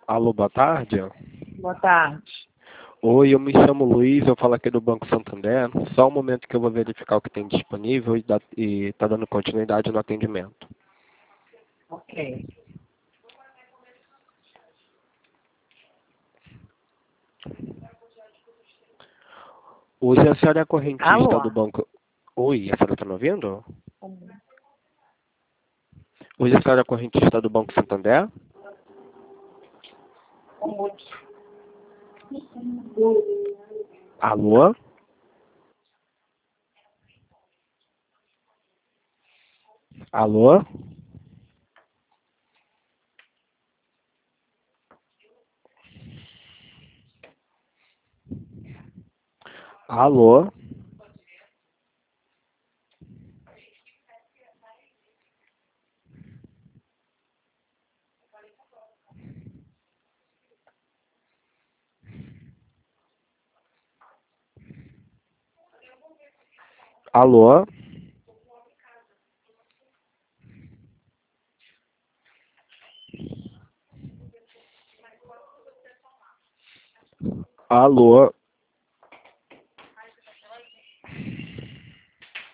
Alô, boa tarde. Boa tarde. Oi, eu me chamo Luiz, eu falo aqui do Banco Santander. Só um momento que eu vou verificar o que tem disponível e tá dando continuidade no atendimento. Ok. Hoje a senhora é correntista Alô? do banco. Oi, a senhora tá me ouvindo? Hoje a senhora é correntista do Banco Santander? Alô? Alô? Alô? Alô? Alô?